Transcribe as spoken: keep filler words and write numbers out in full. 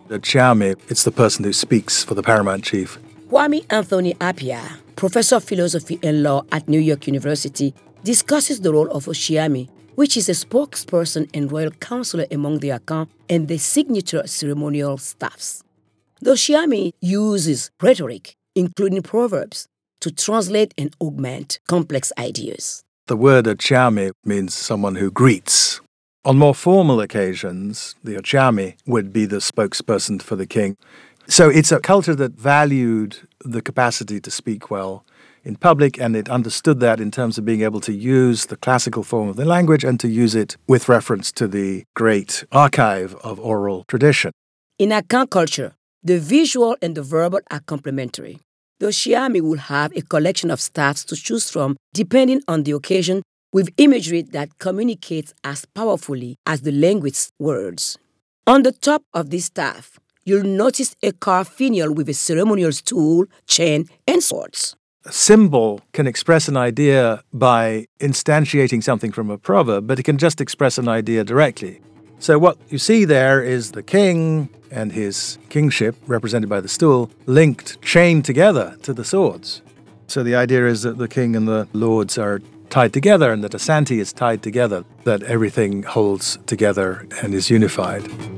The Chiame, it's the person who speaks for the paramount chief. Kwame Anthony Appiah, professor of philosophy and law at New York University, discusses the role of Oshiame, which is a spokesperson and royal counselor among the Akan and the signature ceremonial staffs. The Oshiame uses rhetoric, including proverbs, to translate and augment complex ideas. The word Ochiame means someone who greets. On more formal occasions, the Ochiame would be the spokesperson for the king. So it's a culture that valued the capacity to speak well in public, and it understood that in terms of being able to use the classical form of the language and to use it with reference to the great archive of oral tradition. In Akan culture, the visual and the verbal are complementary. The Oshiame will have a collection of staffs to choose from depending on the occasion, with imagery that communicates as powerfully as the language's words. On the top of this staff, you'll notice a carved finial with a ceremonial stool, chain, and swords. A symbol can express an idea by instantiating something from a proverb, but it can just express an idea directly. So what you see there is the king and his kingship, represented by the stool, linked, chained together to the swords. So the idea is that the king and the lords are tied together and that Asante is tied together, that everything holds together and is unified.